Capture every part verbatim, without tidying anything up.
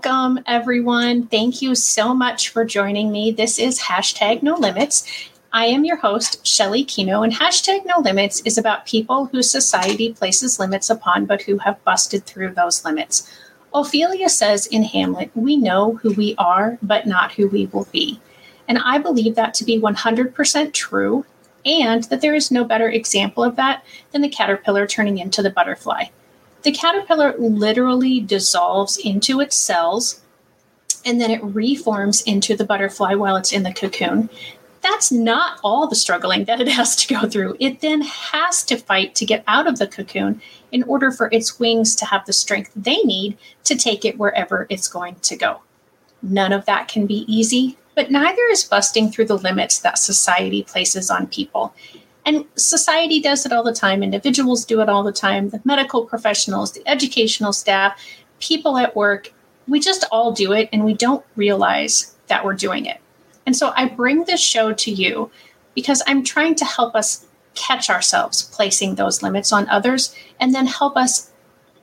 Welcome, everyone. Thank you so much for joining me. This is Hashtag No Limits. I am your host, Shelley Kino, and Hashtag No Limits is about people who society places limits upon, but who have busted through those limits. Ophelia says in Hamlet, we know who we are, but not who we will be. And I believe that to be one hundred percent true, and that there is no better example of that than the caterpillar turning into the butterfly. The caterpillar literally dissolves into its cells, and then it reforms into the butterfly while it's in the cocoon. That's not all the struggling that it has to go through. It then has to fight to get out of the cocoon in order for its wings to have the strength they need to take it wherever it's going to go. None of that can be easy, but neither is busting through the limits that society places on people. And society does it all the time. Individuals do it all the time. The medical professionals, the educational staff, people at work, we just all do it and we don't realize that we're doing it. And so I bring this show to you because I'm trying to help us catch ourselves placing those limits on others and then help us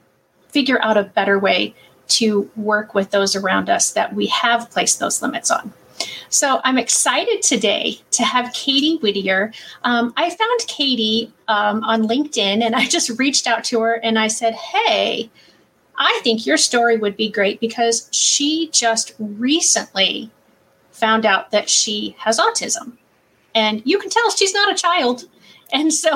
figure out a better way to work with those around us that we have placed those limits on. So I'm excited today to have Katie Whittier. Um, I found Katie um, on LinkedIn and I just reached out to her and I said, hey, I think your story would be great because she just recently found out that she has autism. And you can tell she's not a child. And so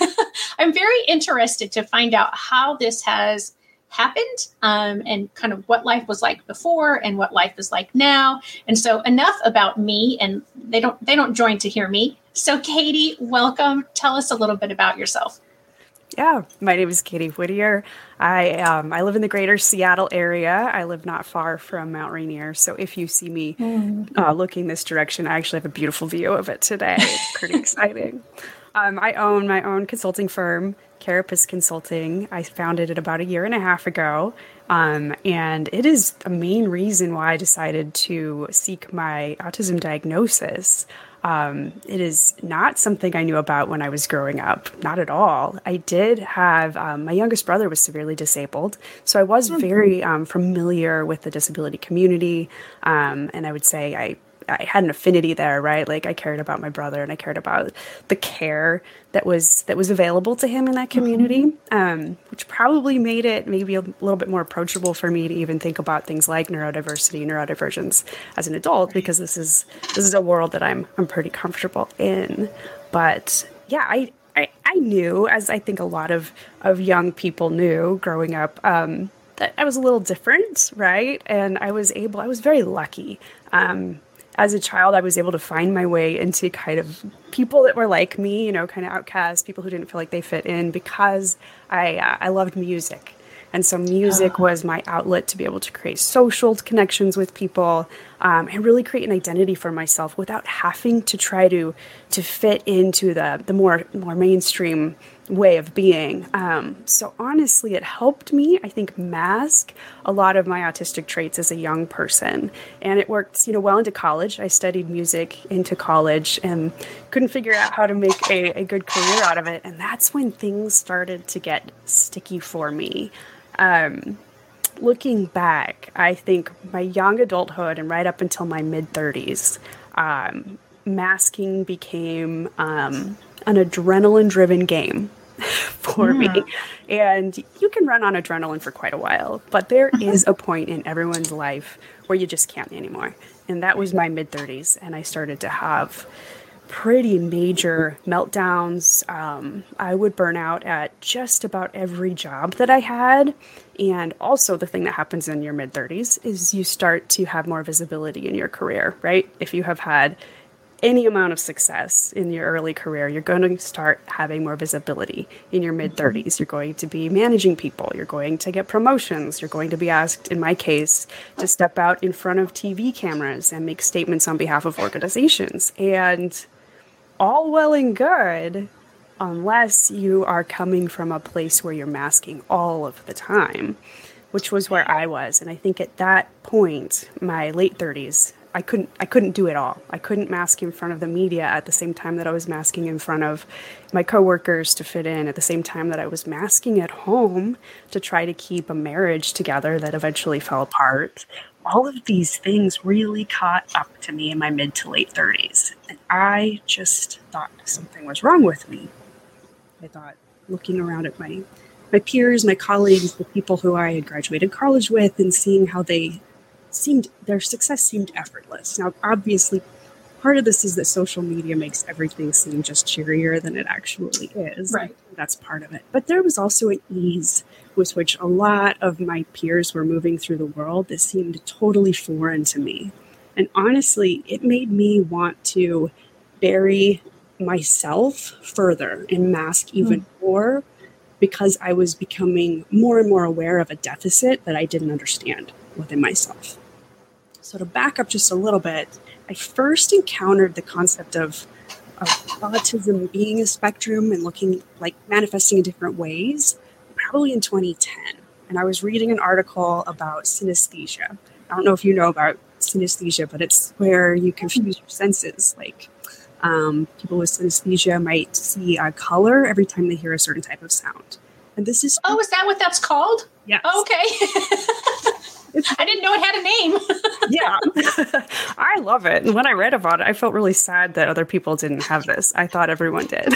I'm very interested to find out how this has happened um, and kind of what life was like before and what life is like now. And so enough about me, and they don't they don't join to hear me. So Katie, welcome. Tell us a little bit about yourself. Yeah, my name is Katie Whittier. I um, I live in the greater Seattle area. I live not far from Mount Rainier. So if you see me mm. uh, looking this direction, I actually have a beautiful view of it today. It's pretty exciting. Um, I own my own consulting firm, Carapace Consulting. I founded it about a year and a half ago. Um, and it is the main reason why I decided to seek my autism diagnosis. Um, it is not something I knew about when I was growing up, not at all. I did have, um, my youngest brother was severely disabled, so I was very um, familiar with the disability community, um, and I would say I I had an affinity there, right? Like I cared about my brother and I cared about the care that was that was available to him in that community, um, which probably made it maybe a little bit more approachable for me to even think about things like neurodiversity, neurodivergence as an adult, because this is this is a world that I'm I'm pretty comfortable in. But yeah, I I, I knew, as I think a lot of, of young people knew growing up, um, that I was a little different, right? And I was able, I was very lucky. Um, As a child, I was able to find my way into kind of people that were like me, you know, kind of outcasts, people who didn't feel like they fit in, because I uh, I loved music. And so music was my outlet to be able to create social connections with people um, and really create an identity for myself without having to try to to fit into the, the more, more mainstream way of being. Um, so honestly, it helped me, I think, mask a lot of my autistic traits as a young person. And it worked, you know, well into college. I studied music into college and couldn't figure out how to make a, a good career out of it. And that's when things started to get sticky for me. Um, looking back, I think my young adulthood and right up until my mid thirties, um, masking became um, an adrenaline-driven game for yeah. me. And you can run on adrenaline for quite a while, but there is a point in everyone's life where you just can't anymore. And that was my mid thirties. And I started to have pretty major meltdowns. Um, I would burn out at just about every job that I had. And also the thing that happens in your mid thirties is you start to have more visibility in your career, right? If you have had any amount of success in your early career, you're going to start having more visibility in your mid thirties. You're going to be managing people. You're going to get promotions. You're going to be asked, in my case, to step out in front of T V cameras and make statements on behalf of organizations. And all well and good, unless you are coming from a place where you're masking all of the time, which was where I was. And I think at that point, my late thirties, I couldn't I couldn't do it all. I couldn't mask in front of the media at the same time that I was masking in front of my coworkers to fit in, at the same time that I was masking at home to try to keep a marriage together that eventually fell apart. all of these things really caught up to me in my mid to late thirties. And I just thought something was wrong with me. I thought, looking around at my, my peers, my colleagues, the people who I had graduated college with, and seeing how they seemed, their success seemed effortless. Now, obviously, part of this is that social media makes everything seem just cheerier than it actually is. Right. That's part of it. But there was also an ease with which a lot of my peers were moving through the world that seemed totally foreign to me. And honestly, it made me want to bury myself further and mask even mm. more, because I was becoming more and more aware of a deficit that I didn't understand within myself. So to back up just a little bit, I first encountered the concept of, of autism being a spectrum and looking like manifesting in different ways, probably in twenty ten. And I was reading an article about synesthesia. I don't know if you know about synesthesia, but it's where you confuse your senses. Like um, people with synesthesia might see a color every time they hear a certain type of sound. And this is... Oh, is that what that's called? Yes. Oh, okay. I didn't know it had a name. Yeah. I love it. And when I read about it, I felt really sad that other people didn't have this. I thought everyone did.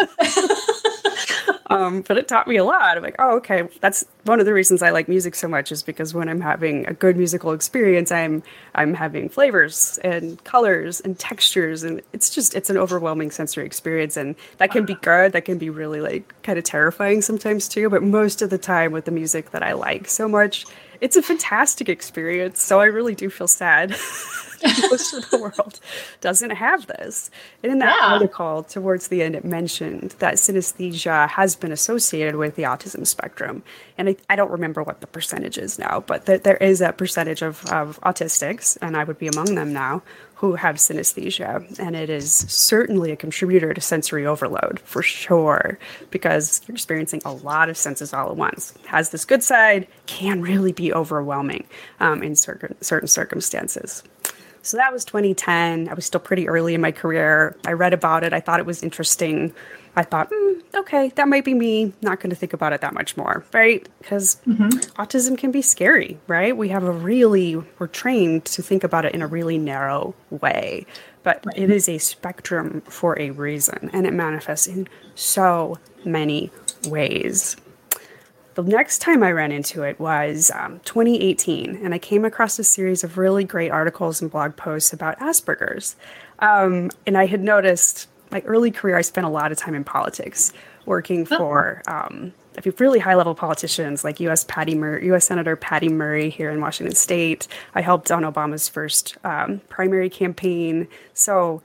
um, but it taught me a lot. I'm like, oh, okay. That's one of the reasons I like music so much, is because when I'm having a good musical experience, I'm I'm having flavors and colors and textures. And it's just, it's an overwhelming sensory experience. And that can be good. That can be really like kind of terrifying sometimes too. But most of the time with the music that I like so much, it's a fantastic experience, so I really do feel sad most of the world doesn't have this. And in that yeah. article, towards the end, it mentioned that synesthesia has been associated with the autism spectrum. And I, I don't remember what the percentage is now, but th- there is a percentage of, of autistics, and I would be among them now, who have synesthesia. And it is certainly a contributor to sensory overload, for sure, because you're experiencing a lot of senses all at once. Has this good side, can really be overwhelming um, in certain, certain circumstances. So that was twenty ten. I was still pretty early in my career. I read about it. I thought it was interesting. I thought, mm, okay, that might be me. Not going to think about it that much more, right? Because mm-hmm. autism can be scary, right? We have a really, we're trained to think about it in a really narrow way. But right. it is a spectrum for a reason, and it manifests in so many ways. The next time I ran into it was um, twenty eighteen, and I came across a series of really great articles and blog posts about Asperger's. Um, and I had noticed, my early career, I spent a lot of time in politics, working for um, a few really high-level politicians like U S Patty Mur- U S Senator Patty Murray here in Washington State. I helped on Obama's first um, primary campaign. So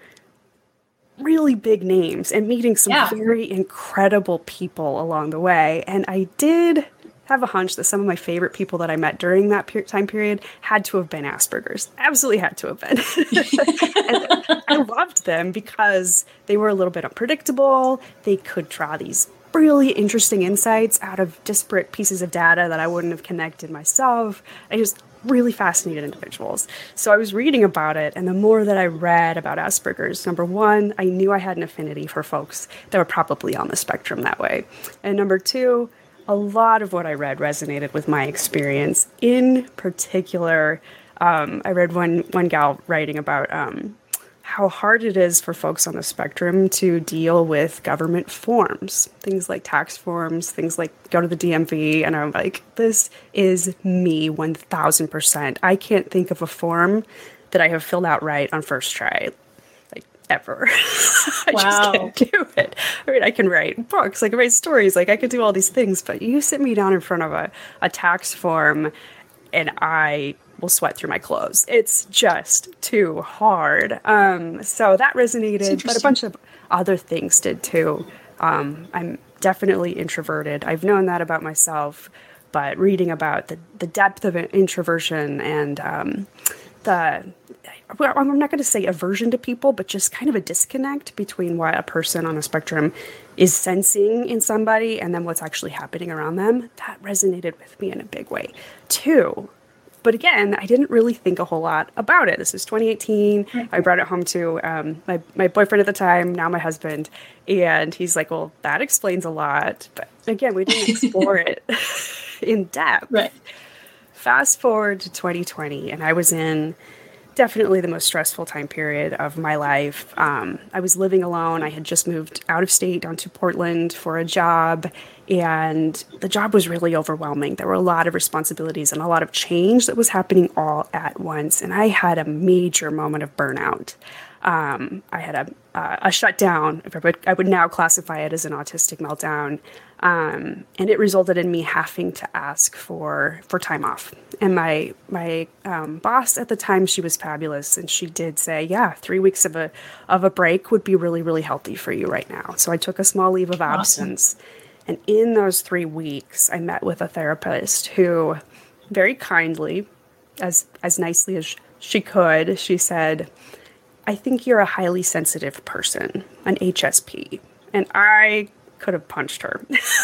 really big names, and meeting some yeah. very incredible people along the way. And I did have a hunch that some of my favorite people that I met during that per- time period had to have been Asperger's. Absolutely had to have been. And I loved them because they were a little bit unpredictable. They could draw these really interesting insights out of disparate pieces of data that I wouldn't have connected myself. I just really fascinated individuals. So I was reading about it, and the more that I read about Asperger's, number one, I knew I had an affinity for folks that were probably on the spectrum that way. And number two, a lot of what I read resonated with my experience. In particular, um, I read one one gal writing about um, how hard it is for folks on the spectrum to deal with government forms, things like tax forms, things like go to the D M V. And I'm like, this is me one thousand percent. I can't think of a form that I have filled out right on first try, like ever. I wow. just can't do it. I mean, I can write books, like write stories, like I could do all these things, but you sit me down in front of a, a tax form and I will sweat through my clothes. It's just too hard. Um, so that resonated, but a bunch of other things did too. Um, I'm definitely introverted. I've known that about myself, but reading about the, the depth of introversion and um, the, well, I'm not going to say aversion to people, but just kind of a disconnect between what a person on a spectrum is sensing in somebody and then what's actually happening around them, that resonated with me in a big way too. But again, I didn't really think a whole lot about it. This is twenty eighteen. I brought it home to um, my, my boyfriend at the time, now my husband. And he's like, well, that explains a lot. But again, we didn't explore it in depth. Right. fast forward to twenty twenty, and I was in definitely the most stressful time period of my life. Um, I was living alone. I had just moved out of state down to Portland for a job, and the job was really overwhelming. There were a lot of responsibilities and a lot of change that was happening all at once, and I had a major moment of burnout. Um, I had a, uh, a shutdown. I would, I would now classify it as an autistic meltdown. Um, and it resulted in me having to ask for, for time off. And my, my, um, boss at the time, she was fabulous. And she did say, yeah, three weeks of a, of a break would be really, really healthy for you right now. So I took a small leave of absence. Awesome. And in those three weeks, I met with a therapist who very kindly, as, as nicely as she could, she said, I think you're a highly sensitive person, an H S P. And I could have punched her.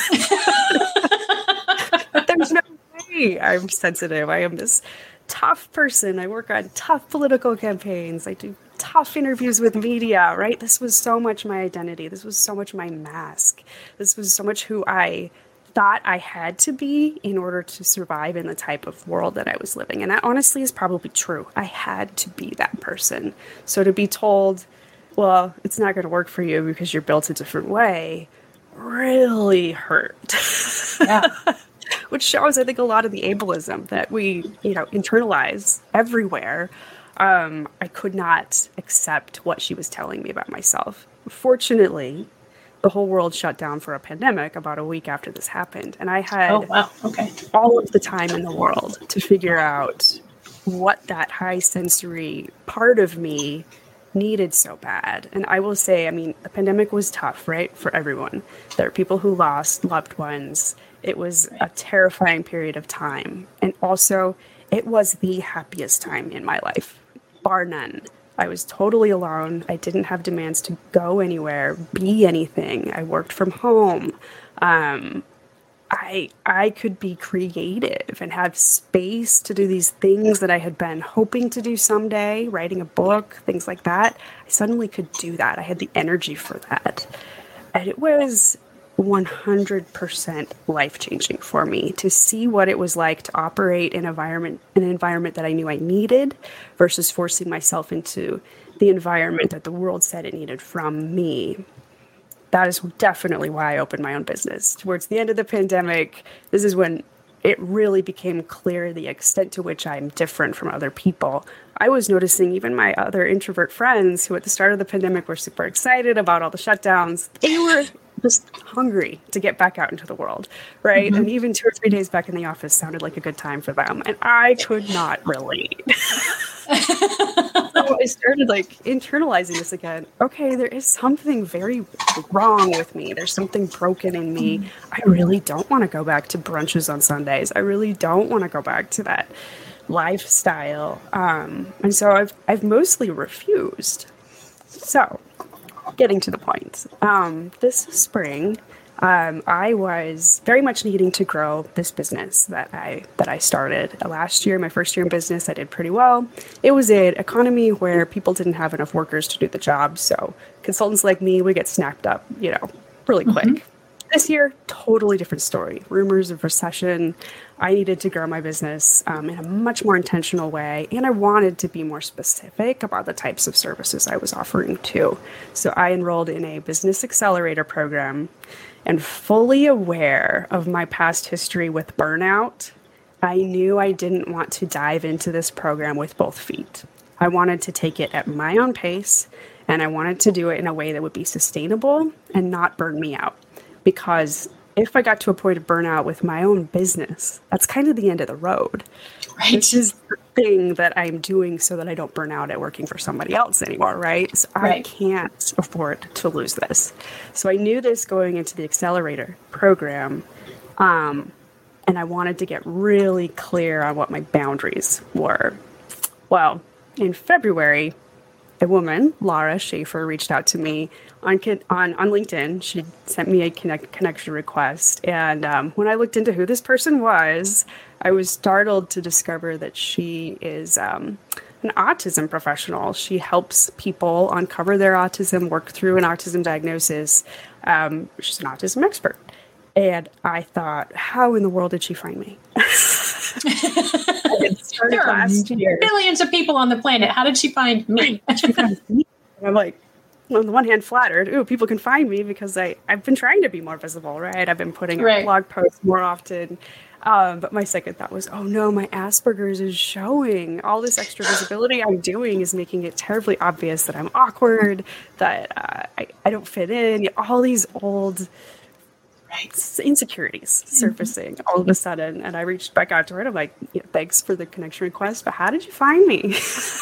There's no way I'm sensitive. I am this tough person. I work on tough political campaigns. I do tough interviews with media, right? This was so much my identity. This was so much my mask. This was so much who I thought I had to be in order to survive in the type of world that I was living. And that honestly is probably true. I had to be that person. So to be told, well, it's not going to work for you because you're built a different way, really hurt. Yeah. Which shows, I think, a lot of the ableism that we, you know, internalize everywhere. Um, I could not accept what she was telling me about myself. Fortunately, the whole world shut down for a pandemic about a week after this happened. And I had oh, wow. okay. all of the time in the world to figure out what that high sensory part of me needed so bad. And I will say, I mean, the pandemic was tough, right? For everyone. There are people who lost loved ones. It was a terrifying period of time. And also, it was the happiest time in my life, bar none. I was totally alone. I didn't have demands to go anywhere, be anything. I worked from home. Um, I I could be creative and have space to do these things that I had been hoping to do someday, writing a book, things like that. I suddenly could do that. I had the energy for that. And it was one hundred percent life-changing for me to see what it was like to operate in environment, an environment that I knew I needed versus forcing myself into the environment that the world said it needed from me. That is definitely why I opened my own business. Towards the end of the pandemic, this is when it really became clear the extent to which I'm different from other people. I was noticing even my other introvert friends who at the start of the pandemic were super excited about all the shutdowns. They were just hungry to get back out into the world, right? Mm-hmm. And even two or three days back in the office sounded like a good time for them. And I could not relate. So I started like internalizing this again. Okay, there is something very wrong with me. There's something broken in me. I really don't want to go back to brunches on Sundays. I really don't want to go back to that lifestyle. Um, and so I've I've mostly refused. So getting to the point, um, this spring, um, I was very much needing to grow this business that I that I started last year. My first year in business, I did pretty well. It was an economy where people didn't have enough workers to do the job, so consultants like me would get snapped up, you know, really quick. Mm-hmm. This year, totally different story. Rumors of recession. I needed to grow my business um, in a much more intentional way, and I wanted to be more specific about the types of services I was offering too. So I enrolled in a business accelerator program, and fully aware of my past history with burnout, I knew I didn't want to dive into this program with both feet. I wanted to take it at my own pace, and I wanted to do it in a way that would be sustainable and not burn me out. Because if I got to a point of burnout with my own business, that's kind of the end of the road. Right. This is the thing that I'm doing so that I don't burn out at working for somebody else anymore, right? So right. I can't afford to lose this. So I knew this going into the accelerator program, um, and I wanted to get really clear on what my boundaries were. Well, in February, a woman, Laura Schaefer, reached out to me on on, on LinkedIn. She sent me a connect, connection request. And um, when I looked into who this person was, I was startled to discover that she is um, an autism professional. She helps people uncover their autism, work through an autism diagnosis. Um, she's an autism expert. And I thought, how in the world did she find me? There are last year. Billions of people on the planet. How did she find me? I'm like, on the one hand, flattered. Ooh, people can find me because I, I've been trying to be more visible, right? I've been putting right. out blog posts more often. Um, but my second thought was, oh no, my Asperger's is showing. All this extra visibility I'm doing is making it terribly obvious that I'm awkward, that uh, I, I don't fit in. All these old right, insecurities surfacing mm-hmm. all of a sudden. And I reached back out to her and I'm like, yeah, thanks for the connection request, but how did you find me?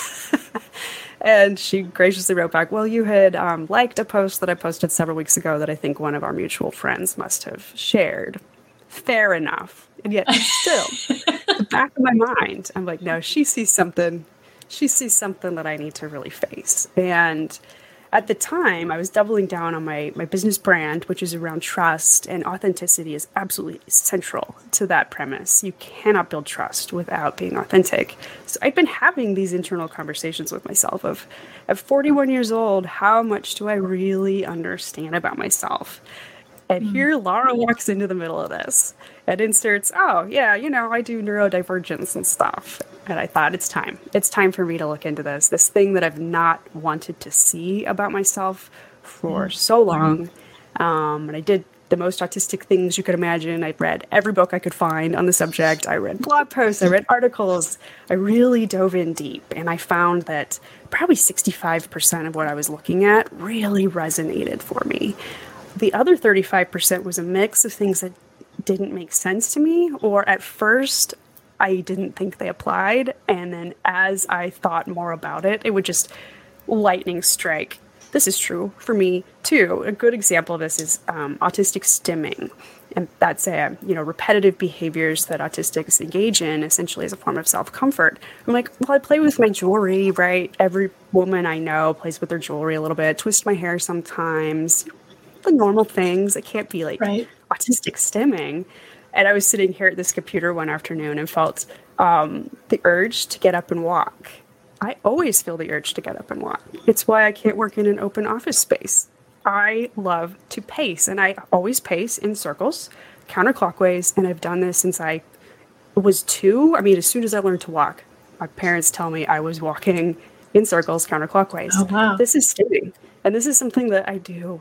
And she graciously wrote back, well, you had um, liked a post that I posted several weeks ago that I think one of our mutual friends must have shared. Fair enough. And yet still, the back of my mind, I'm like, no, she sees something. She sees something that I need to really face. And at the time, I was doubling down on my, my business brand, which is around trust, and authenticity is absolutely central to that premise. You cannot build trust without being authentic. So I've been having these internal conversations with myself of, at forty-one years old, how much do I really understand about myself? And here Laura walks into the middle of this and inserts, oh, yeah, you know, I do neurodivergence and stuff. And I thought, it's time. It's time for me to look into this. This thing that I've not wanted to see about myself for so long. Um, and I did the most autistic things you could imagine. I read every book I could find on the subject. I read blog posts. I read articles. I really dove in deep. And I found that probably sixty-five percent of what I was looking at really resonated for me. The other thirty-five percent was a mix of things that didn't make sense to me, or at first I didn't think they applied. And then as I thought more about it, it would just lightning strike. This is true for me too. A good example of this is um, autistic stimming. And that's a, you know, repetitive behaviors that autistics engage in essentially as a form of self-comfort. I'm like, well, I play with my jewelry, right? Every woman I know plays with their jewelry a little bit, twist my hair sometimes. The normal things. It can't be like right. autistic stimming. And I was sitting here at this computer one afternoon and felt um, the urge to get up and walk. I always feel the urge to get up and walk. It's why I can't work in an open office space. I love to pace, and I always pace in circles, counterclockwise, and I've done this since I was two. I mean, as soon as I learned to walk, my parents tell me I was walking in circles, counterclockwise. Oh, wow. This is stimming, and this is something that I do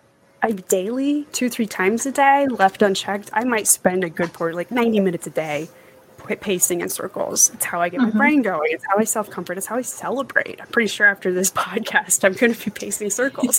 I daily, two, three times a day, left unchecked. I might spend a good part, like ninety minutes a day, pacing in circles. It's how I get mm-hmm. my brain going. It's how I self-comfort. It's how I celebrate. I'm pretty sure after this podcast, I'm going to be pacing circles.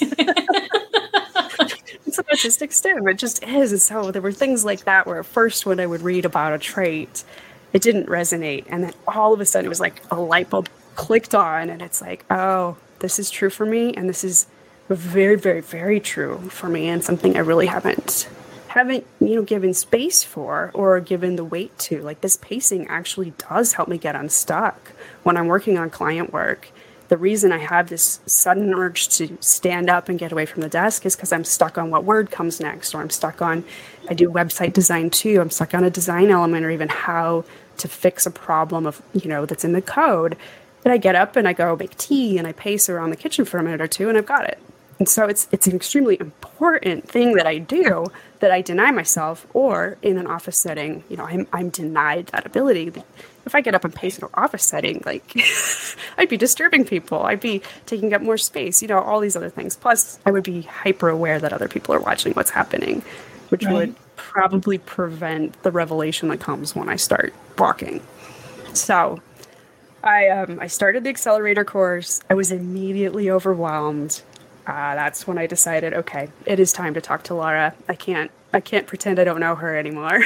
It's an autistic stim. It just is. And so there were things like that where at first when I would read about a trait, it didn't resonate. And then all of a sudden it was like a light bulb clicked on and it's like, oh, this is true for me. And this is very, very, very true for me, and something I really haven't, haven't, you know, given space for or given the weight to. Like, this pacing actually does help me get unstuck when I'm working on client work. The reason I have this sudden urge to stand up and get away from the desk is because I'm stuck on what word comes next, or I'm stuck on, I do website design too. I'm stuck on a design element, or even how to fix a problem of, you know, that's in the code. But I get up and I go make tea and I pace around the kitchen for a minute or two and I've got it. And so it's it's an extremely important thing that I do that I deny myself, or in an office setting, you know, I'm I'm denied that ability. If I get up and pace in an office setting, like I'd be disturbing people. I'd be taking up more space, you know, all these other things. Plus, I would be hyper aware that other people are watching what's happening, which right. would probably prevent the revelation that comes when I start walking. So I um, I started the accelerator course. I was immediately overwhelmed. Uh, that's when I decided, okay, it is time to talk to Laura. I can't, I can't pretend I don't know her anymore.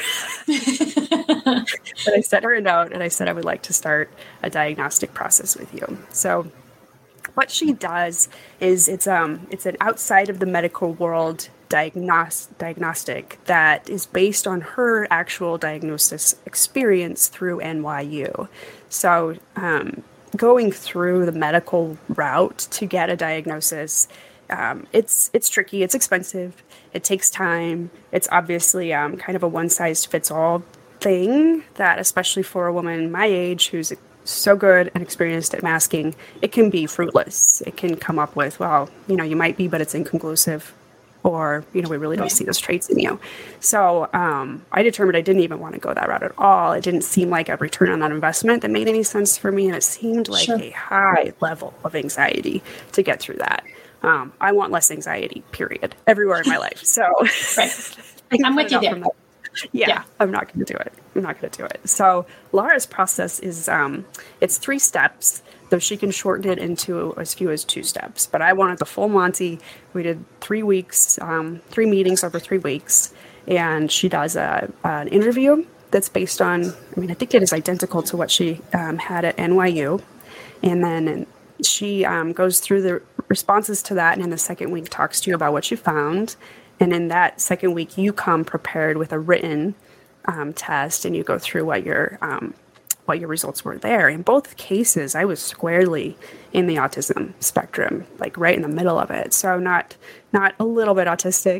But I sent her a note and I said I would like to start a diagnostic process with you. So what she does is it's um it's an outside of the medical world diagnos- diagnostic that is based on her actual diagnosis experience through N Y U. So um, going through the medical route to get a diagnosis, um, it's it's tricky, it's expensive, it takes time. It's obviously um, kind of a one-size-fits-all thing that, especially for a woman my age who's so good and experienced at masking, it can be fruitless. It can come up with, well, you know, you might be, but it's inconclusive. or, you know, we really don't see those traits in you. So um, I determined I didn't even want to go that route at all. It didn't seem like a return on that investment that made any sense for me. And it seemed like sure. a high level of anxiety to get through that. Um, I want less anxiety, period, everywhere in my life. So right. I'm with you there. Yeah, yeah, I'm not going to do it. I'm not going to do it. So Laura's process is, um, it's three steps, though she can shorten it into as few as two steps. But I wanted the full Monty. We did three weeks, um, three meetings over three weeks. And she does a, an interview that's based on, I mean, I think it is identical to what she um, had at N Y U. And then she um, goes through the responses to that. And in the second week, talks to you about what you found. And in that second week, you come prepared with a written um, test, and you go through what your um, what your results were there. In both cases, I was squarely in the autism spectrum, like right in the middle of it. So not not a little bit autistic,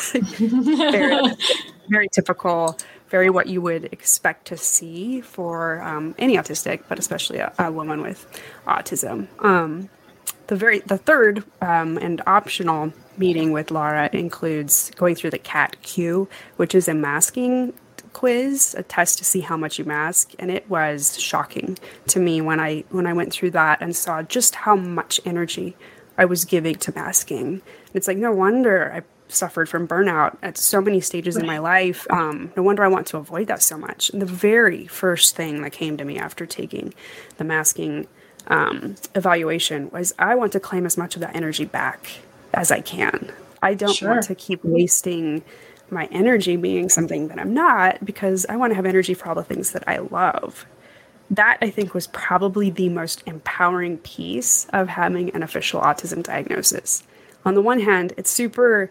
very, very typical, very what you would expect to see for um, any autistic, but especially a, a woman with autism. Um, the very the third um, and optional meeting with Laura includes going through the C A T Q, which is a masking quiz, a test to see how much you mask, and it was shocking to me when I when I went through that and saw just how much energy I was giving to masking. And it's like, no wonder I suffered from burnout at so many stages right. in my life. Um, no wonder I want to avoid that so much. And the very first thing that came to me after taking the masking um, evaluation was I want to claim as much of that energy back as I can. I don't sure. want to keep wasting my energy being something that I'm not, because I want to have energy for all the things that I love. That, I think, was probably the most empowering piece of having an official autism diagnosis. On the one hand, it's super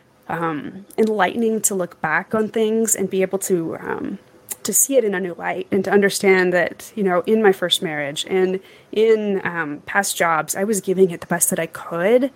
um, enlightening to look back on things and be able to um, to see it in a new light, and to understand that, you know, in my first marriage and in um, past jobs, I was giving it the best that I could,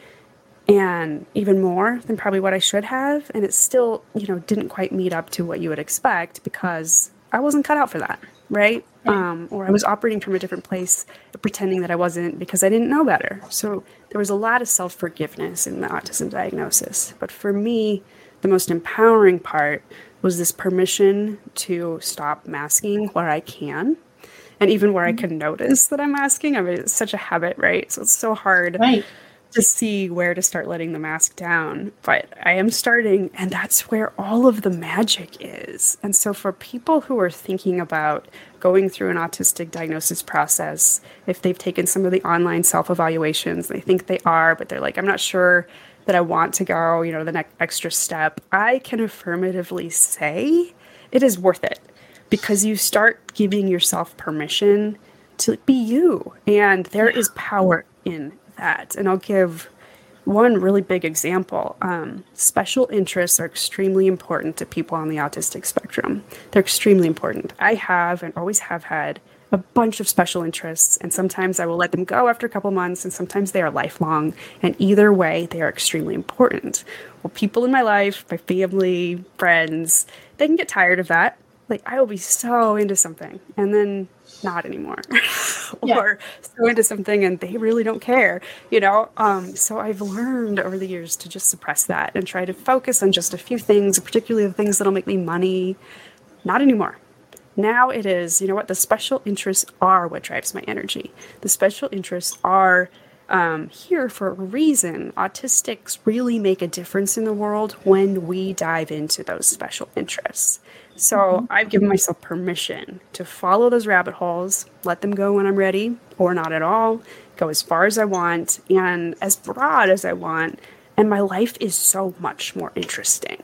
and even more than probably what I should have. And it still, you know, didn't quite meet up to what you would expect, because I wasn't cut out for that, right? Um, or I was operating from a different place, pretending that I wasn't, because I didn't know better. So there was a lot of self-forgiveness in the autism diagnosis. But for me, the most empowering part was this permission to stop masking where I can, and even where I can notice that I'm masking. I mean, it's such a habit, right? So it's so hard. Right. To see where to start letting the mask down, but I am starting, and that's where all of the magic is. And so for people who are thinking about going through an autistic diagnosis process, if they've taken some of the online self-evaluations, they think they are, but they're like, I'm not sure that I want to go, you know, the next extra step, I can affirmatively say it is worth it, because you start giving yourself permission to be you, and there is power in that. And I'll give one really big example. Um, special interests are extremely important to people on the autistic spectrum. They're extremely important. I have and always have had a bunch of special interests, and sometimes I will let them go after a couple months, and sometimes they are lifelong. And either way, they are extremely important. Well, people in my life, my family, friends, they can get tired of that. Like, I will be so into something, and then not anymore. Yeah. Or so into something and they really don't care, you know? Um, so I've learned over the years to just suppress that and try to focus on just a few things, particularly the things that'll make me money. Not anymore. Now it is, you know what, the special interests are what drives my energy. The special interests are um, here for a reason. Autistics really make a difference in the world when we dive into those special interests. So mm-hmm. I've given myself permission to follow those rabbit holes, let them go when I'm ready, or not at all, go as far as I want, and as broad as I want, and my life is so much more interesting.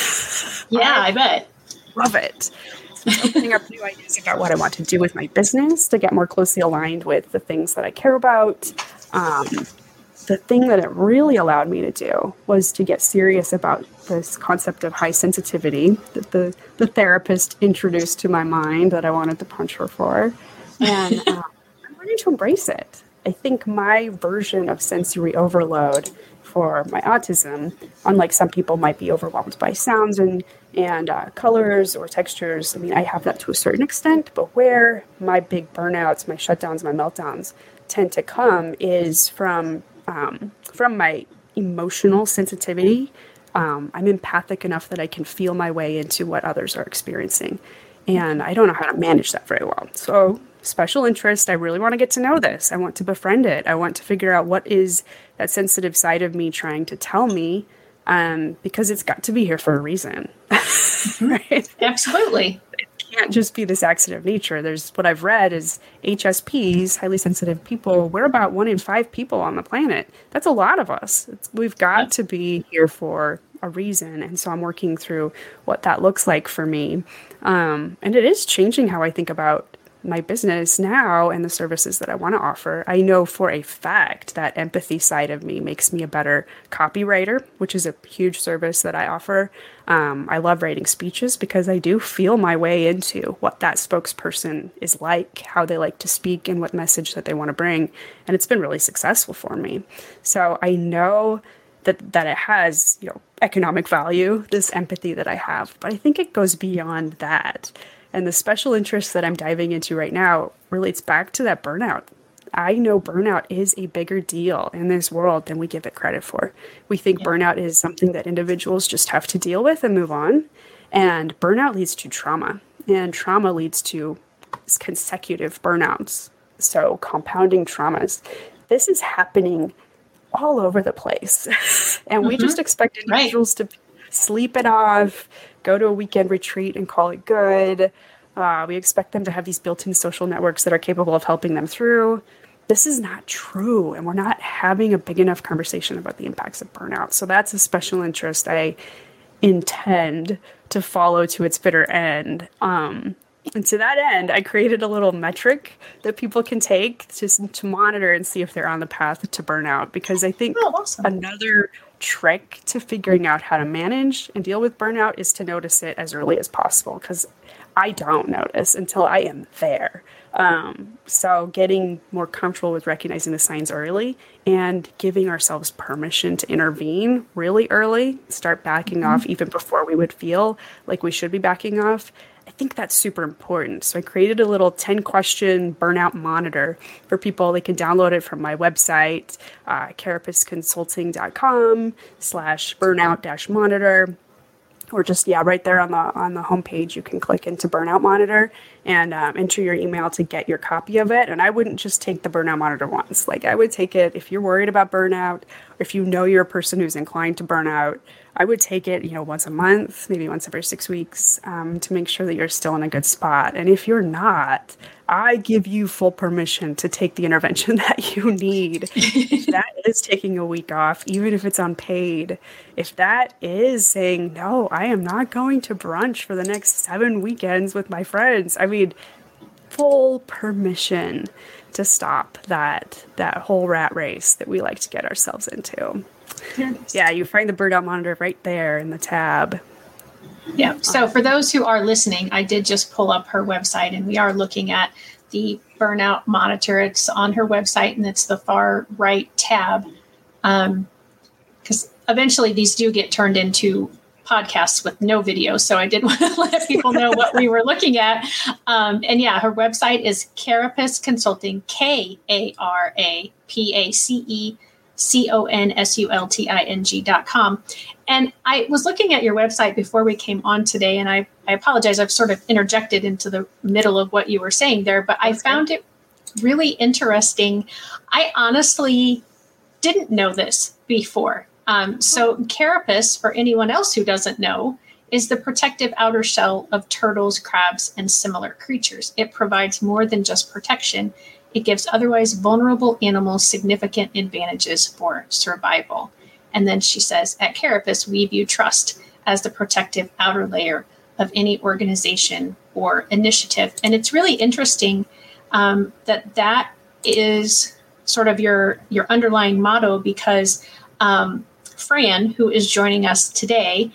Yeah, I, I bet. Love it. So it's opening up new ideas about what I want to do with my business to get more closely aligned with the things that I care about. Um, the thing that it really allowed me to do was to get serious about this concept of high sensitivity that the, the therapist introduced to my mind that I wanted to punch her for. And um, I'm ready to embrace it. I think my version of sensory overload for my autism, unlike some people might be overwhelmed by sounds and, and uh, colors or textures. I mean, I have that to a certain extent, but where my big burnouts, my shutdowns, my meltdowns tend to come is from um, from my emotional sensitivity Um, I'm empathic enough that I can feel my way into what others are experiencing. And I don't know how to manage that very well. So special interest, I really want to get to know this. I want to befriend it. I want to figure out what is that sensitive side of me trying to tell me, um, because it's got to be here for a reason. Right? Absolutely. It can't just be this accident of nature. There's what I've read is H S Ps, highly sensitive people, we're about one in five people on the planet. That's a lot of us. It's, we've got to be here for a reason. And so I'm working through what that looks like for me. Um, and it is changing how I think about my business now and the services that I want to offer. I know for a fact that empathy side of me makes me a better copywriter, which is a huge service that I offer. Um, I love writing speeches because I do feel my way into what that spokesperson is like, how they like to speak, and what message that they want to bring. And it's been really successful for me. So I know that that it has, you know, economic value, this empathy that I have, but I think it goes beyond that. And the special interest that I'm diving into right now relates back to that burnout. I know burnout is a bigger deal in this world than we give it credit for. We think yeah. burnout is something that individuals just have to deal with and move on. And burnout leads to trauma, and trauma leads to consecutive burnouts. So compounding traumas. This is happening all over the place. And mm-hmm. we just expect individuals right. to sleep it off, go to a weekend retreat and call it good. Uh, we expect them to have these built-in social networks that are capable of helping them through. This is not true. And we're not having a big enough conversation about the impacts of burnout. So that's a special interest I intend to follow to its bitter end. Um, and to that end, I created a little metric that people can take to, to monitor and see if they're on the path to burnout. Because I think oh, awesome. another trick to figuring out how to manage and deal with burnout is to notice it as early as possible, because I don't notice until I am there. Um, so getting more comfortable with recognizing the signs early and giving ourselves permission to intervene really early, start backing mm-hmm. off even before we would feel like we should be backing off. I think that's super important. So I created a little ten question burnout monitor for people. They can download it from my website, uh, carapusconsulting.com slash burnout dash monitor. Or just, yeah, right there on the on the homepage, you can click into Burnout Monitor and um, enter your email to get your copy of it. And I wouldn't just take the Burnout Monitor once. Like, I would take it if you're worried about burnout, or if you know you're a person who's inclined to burnout. I would take it, you know, once a month, maybe once every six weeks, um, to make sure that you're still in a good spot. And if you're not, I give you full permission to take the intervention that you need. If that is taking a week off, even if it's unpaid, if that is saying, no, I am not going to brunch for the next seven weekends with my friends, I mean, full permission to stop that that whole rat race that we like to get ourselves into. Yeah, you find the burnout monitor right there in the tab. Yeah. So for those who are listening, I did just pull up her website, and we are looking at the burnout monitor. It's on her website, and it's the far right tab. Um, because eventually these do get turned into podcasts with no video. So I did want to let people know what we were looking at. Um, and yeah, her website is Carapus Consulting, K A R A P A C E C O N S U L T I N G dot com. And I was looking at your website before we came on today, and I, I apologize, I've sort of interjected into the middle of what you were saying there, but That's I found good. it really interesting. I honestly didn't know this before. Um, so Carapus, for anyone else who doesn't know, is the protective outer shell of turtles, crabs, and similar creatures. It provides more than just protection. It gives otherwise vulnerable animals significant advantages for survival. And then she says, at Carapus, we view trust as the protective outer layer of any organization or initiative. And it's really interesting um, that that is sort of your, your underlying motto, because um, Fran, who is joining us today,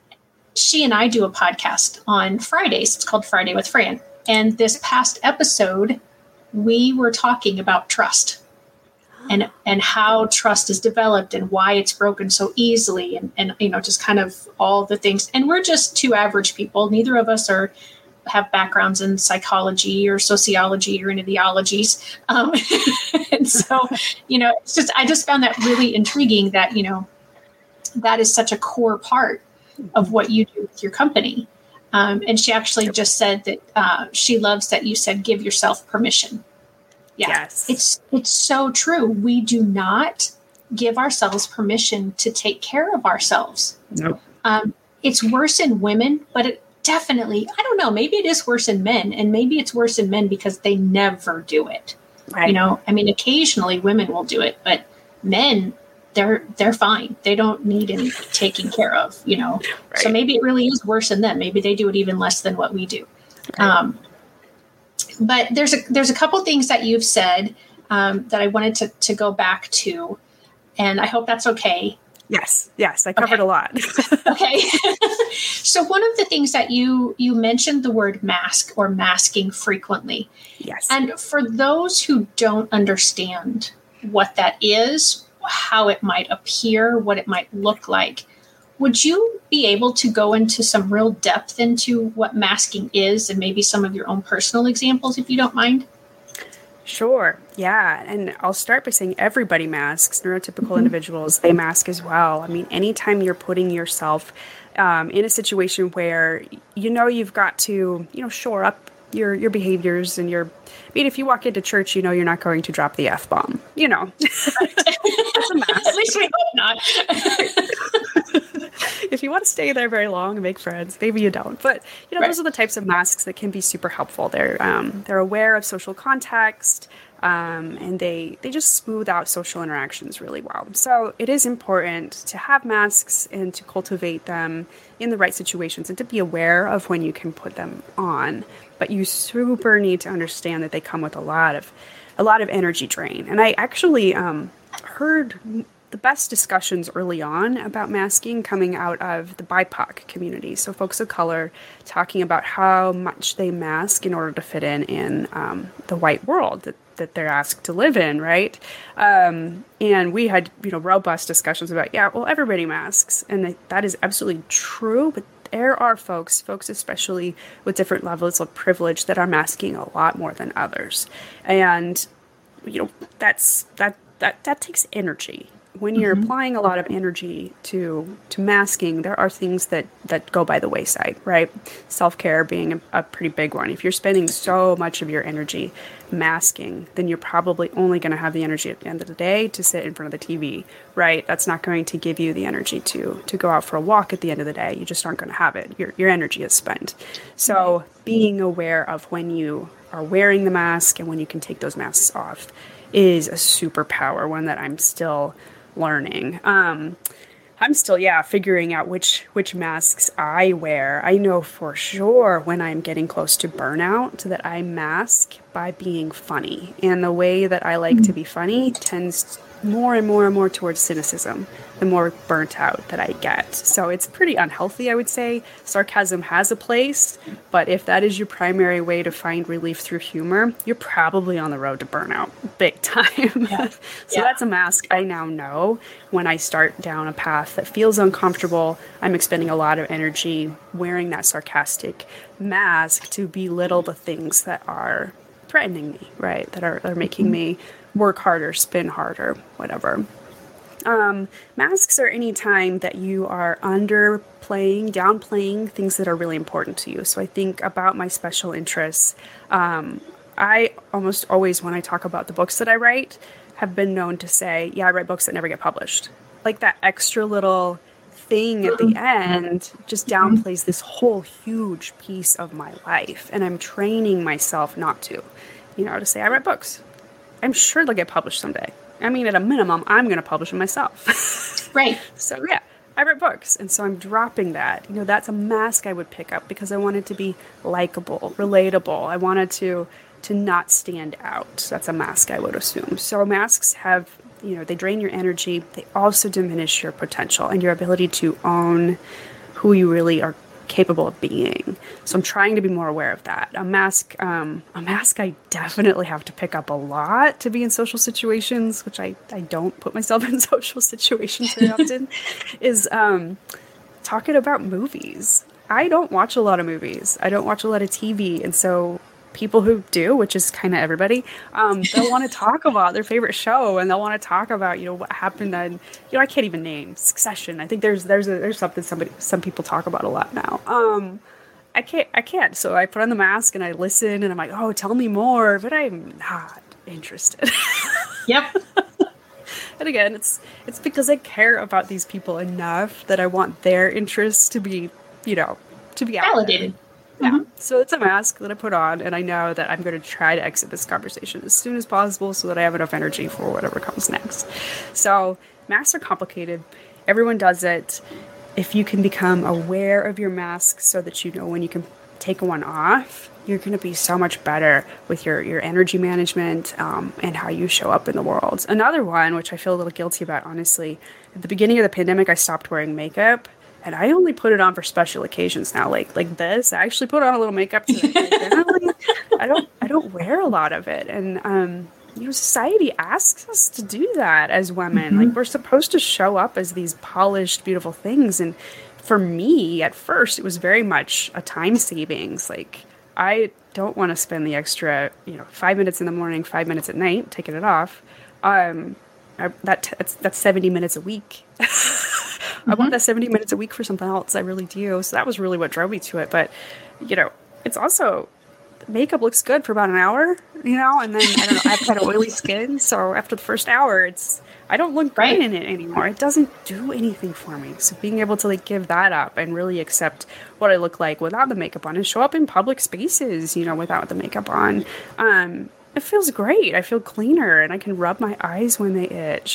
she and I do a podcast on Fridays. It's called Friday with Fran. And this past episode, we were talking about trust and and how trust is developed and why it's broken so easily, and, and you know, just kind of all the things. And we're just two average people. Neither of us are have backgrounds in psychology or sociology or any of the ologies. Um, and so, you know, it's just I just found that really intriguing that, you know, that is such a core part of what you do with your company. Um, and she actually yep. just said that uh, she loves that you said, give yourself permission. Yeah, yes. It's, it's so true. We do not give ourselves permission to take care of ourselves. Nope. Um, it's worse in women, but it definitely, I don't know, maybe it is worse in men, and maybe it's worse in men because they never do it. Right. You know, I mean, occasionally women will do it, but men, they're, they're fine. They don't need any taking care of, you know? Right. So maybe it really is worse in them. Maybe they do it even less than what we do. Right. Um, but there's a, there's a couple things that you've said, um, that I wanted to, to go back to, and I hope that's okay. Yes. Yes. I covered okay. a lot. Okay. So one of the things that you, you mentioned the word mask or masking frequently. Yes. And for those who don't understand what that is, how it might appear, what it might look like, would you be able to go into some real depth into what masking is and maybe some of your own personal examples, if you don't mind? Sure. Yeah. And I'll start by saying everybody masks. Neurotypical mm-hmm. individuals, they mask as well. I mean, anytime you're putting yourself um, in a situation where, you know, you've got to, you know, shore up your, your behaviors and your, I mean, if you walk into church, you know, you're not going to drop the F-bomb, you know. That's a mask. At least we hope not. If you want to stay there very long and make friends, maybe you don't. But, you know, right. those are the types of masks that can be super helpful. They're um, they're aware of social context, um, and they, they just smooth out social interactions really well. So it is important to have masks and to cultivate them in the right situations and to be aware of when you can put them on. But you super need to understand that they come with a lot of a lot of energy drain. And I actually um, heard the best discussions early on about masking coming out of the B I P O C community. So folks of color talking about how much they mask in order to fit in in um, the white world that, that they're asked to live in, right? Um, and we had, you know, robust discussions about, yeah, well, everybody masks. And that is absolutely true, but there are folks, folks especially with different levels of privilege that are masking a lot more than others. And, you know, that's that that that takes energy. When you're mm-hmm. applying a lot of energy to to masking, there are things that, that go by the wayside, right? Self-care being a, a pretty big one. If you're spending so much of your energy masking, then you're probably only going to have the energy at the end of the day to sit in front of the T V, right? That's not going to give you the energy to to go out for a walk at the end of the day. You just aren't going to have it. Your your energy is spent. So being aware of when you are wearing the mask and when you can take those masks off is a superpower, one that I'm still learning. Um, I'm still, yeah, figuring out which which masks I wear. I know for sure when I'm getting close to burnout that I mask by being funny. And the way that I like mm-hmm. to be funny tends more and more and more towards cynicism, the more burnt out that I get. So it's pretty unhealthy, I would say. Sarcasm has a place, but if that is your primary way to find relief through humor, you're probably on the road to burnout big time. Yeah. So yeah. That's a mask I now know when I start down a path that feels uncomfortable. I'm expending a lot of energy wearing that sarcastic mask to belittle the things that are threatening me, right? That are, are making mm-hmm. me work harder, spin harder, whatever. Um, masks are any time that you are underplaying, downplaying things that are really important to you. So I think about my special interests. Um, I almost always, when I talk about the books that I write, have been known to say, yeah, I write books that never get published. Like that extra little thing at the end just downplays this whole huge piece of my life. And I'm training myself not to, you know, to say I write books. I'm sure they'll get published someday. I mean, at a minimum, I'm going to publish them myself. Right. So, yeah, I write books. And so I'm dropping that. You know, that's a mask I would pick up because I wanted to be likable, relatable. I wanted to to not stand out. That's a mask I would assume. So masks have, you know, they drain your energy. They also diminish your potential and your ability to own who you really are capable of being. So I'm trying to be more aware of that. A mask, um, a mask I definitely have to pick up a lot to be in social situations, which I, I don't put myself in social situations very often, is um, talking about movies. I don't watch a lot of movies. I don't watch a lot of T V. And so people who do, which is kind of everybody, um, they'll want to talk about their favorite show, and they'll want to talk about, you know, what happened on, you know, I can't even name Succession. I think there's there's a, there's something somebody some people talk about a lot now. Um, I can't I can't. So I put on the mask and I listen, and I'm like, oh, tell me more, but I'm not interested. Yep. And again, it's it's because I care about these people enough that I want their interests to be, you know, to be validated. Yeah. Mm-hmm. So it's a mask that I put on, and I know that I'm going to try to exit this conversation as soon as possible so that I have enough energy for whatever comes next. So masks are complicated. Everyone does it. If you can become aware of your mask so that you know when you can take one off, you're going to be so much better with your, your energy management um, and how you show up in the world. Another one, which I feel a little guilty about, honestly, at the beginning of the pandemic, I stopped wearing makeup, and I only put it on for special occasions now, like like this. I actually put on a little makeup today. Generally, I don't I don't wear a lot of it, and um, you know, society asks us to do that as women. Mm-hmm. Like, we're supposed to show up as these polished, beautiful things, and for me, at first, it was very much a time savings. Like, I don't want to spend the extra, you know, five minutes in the morning, five minutes at night, taking it off. Um, I, that that's, that's seventy minutes a week. Mm-hmm. I want that seventy minutes a week for something else. I really do. So that was really what drove me to it. But, you know, it's also, makeup looks good for about an hour, you know, and then, I don't know, I've had oily skin. So after the first hour, it's, I don't look great right in it anymore. It doesn't do anything for me. So being able to, like, give that up and really accept what I look like without the makeup on and show up in public spaces, you know, without the makeup on, um, it feels great. I feel cleaner, and I can rub my eyes when they itch.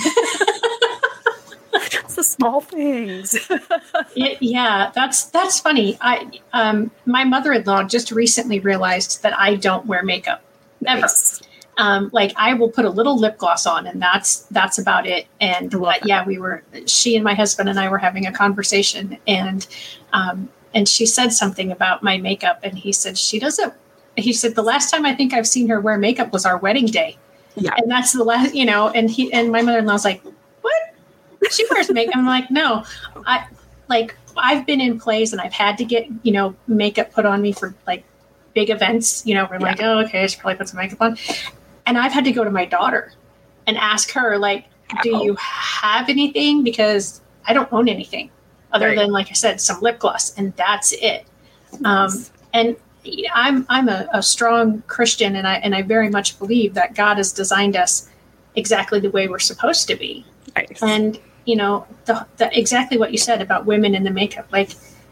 It's the small things. it, yeah, that's that's funny. I um, my mother-in-law just recently realized that I don't wear makeup ever. Nice. Um, like, I will put a little lip gloss on, and that's that's about it. And uh, yeah, we were she and my husband and I were having a conversation, and um, and she said something about my makeup, and he said she doesn't. He said the last time I think I've seen her wear makeup was our wedding day. Yeah, and that's the last, you know. And he and my mother-in-law's like, what? She wears makeup. I'm like, no, I like I've been in plays and I've had to get, you know, makeup put on me for like big events, you know, we're yeah. like, oh, okay, I should probably put some makeup on. And I've had to go to my daughter and ask her, like, do oh. you have anything? Because I don't own anything other right. than, like I said, some lip gloss, and that's it. Nice. Um, and I'm I'm a, a strong Christian, and I and I very much believe that God has designed us exactly the way we're supposed to be. Nice. And you know, the, the exactly what you said about women in the makeup, like,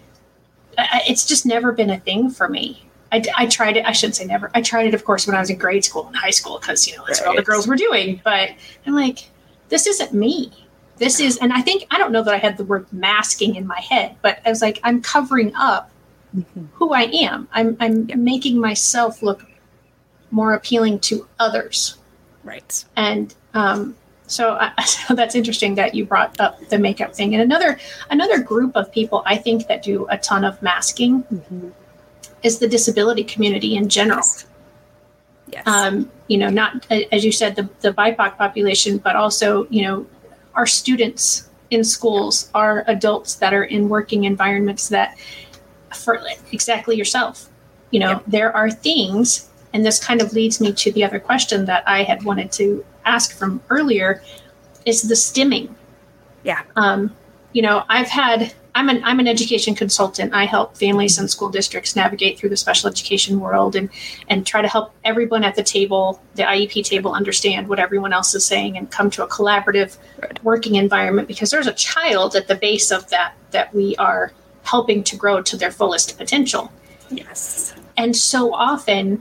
I, it's just never been a thing for me. I, I tried it. I shouldn't say never. I tried it, of course, when I was in grade school and high school, because, you know, that's right. what all the girls were doing. But I'm like, this isn't me. This is, and I think, I don't know that I had the word masking in my head, but I was like, I'm covering up mm-hmm. who I am. I'm, I'm yeah. making myself look more appealing to others. Right. And um, so, I, so that's interesting that you brought up the makeup thing. And another, another group of people, I think, that do a ton of masking mm-hmm. is the disability community in general. Yes. Yes. Um, you know, not, as you said, the, the B I P O C population, but also, you know, our students in schools, our adults that are in working environments that, for exactly yourself, you know, yep. there are things, and this kind of leads me to the other question that I had wanted to ask from earlier, is the stimming. Yeah. Um, you know, I've had, I'm an I'm an education consultant. I help families and school districts navigate through the special education world and and try to help everyone at the table, the I E P table, understand what everyone else is saying and come to a collaborative right. working environment, because there's a child at the base of that that we are helping to grow to their fullest potential. Yes. And so often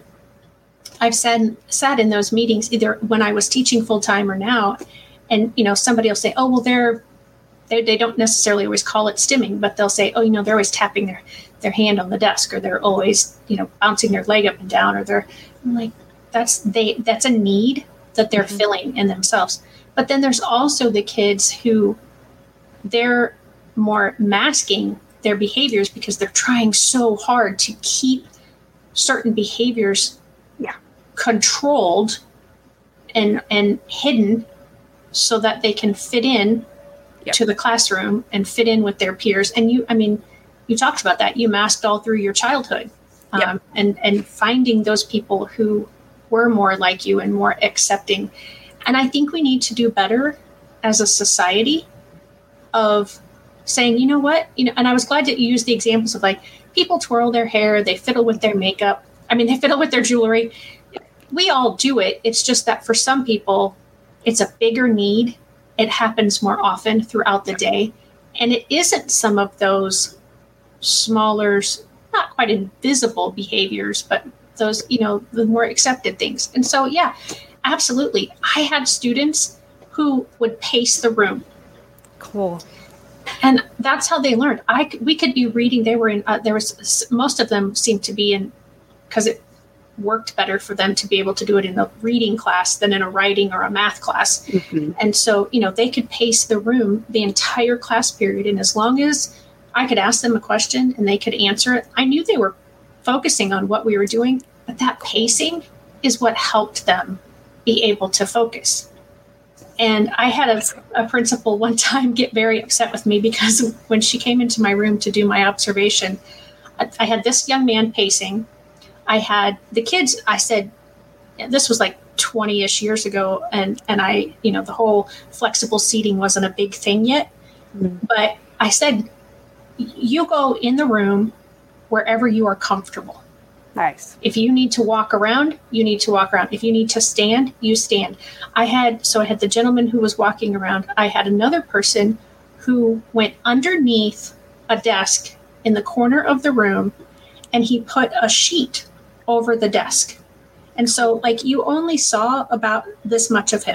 I've sat, sat in those meetings, either when I was teaching full time or now, and, you know, somebody will say, oh, well, they're They, they don't necessarily always call it stimming, but they'll say, oh, you know, they're always tapping their, their hand on the desk, or they're always, you know, bouncing their leg up and down, or they're I'm like, that's they that's a need that they're mm-hmm. filling in themselves. But then there's also the kids who they're more masking their behaviors because they're trying so hard to keep certain behaviors yeah. controlled and and hidden so that they can fit in Yep. to the classroom and fit in with their peers. And you, I mean, you talked about that. You masked all through your childhood. um, yeah. and, and finding those people who were more like you and more accepting. And I think we need to do better as a society of saying, you know what, you know, and I was glad that you used the examples of like people twirl their hair, they fiddle with their makeup. I mean, they fiddle with their jewelry. We all do it. It's just that for some people, it's a bigger need. It happens more often throughout the day. And it isn't some of those smaller, not quite invisible behaviors, but those, you know, the more accepted things. And so, yeah, absolutely. I had students who would pace the room. Cool. And that's how they learned. I we could be reading. They were in. Uh, there was most of them seemed to be in because it worked better for them to be able to do it in a reading class than in a writing or a math class. Mm-hmm. And so, you know, they could pace the room the entire class period. And as long as I could ask them a question and they could answer it, I knew they were focusing on what we were doing. But that pacing is what helped them be able to focus. And I had a, a principal one time get very upset with me because when she came into my room to do my observation, I, I had this young man pacing. I had the kids, I said, this was like twenty-ish years ago, and, and I, you know, the whole flexible seating wasn't a big thing yet. Mm-hmm. But I said, you go in the room wherever you are comfortable. Nice. If you need to walk around, you need to walk around. If you need to stand, you stand. I had, so I had the gentleman who was walking around. I had another person who went underneath a desk in the corner of the room, and he put a sheet over the desk. And so, like, you only saw about this much of him.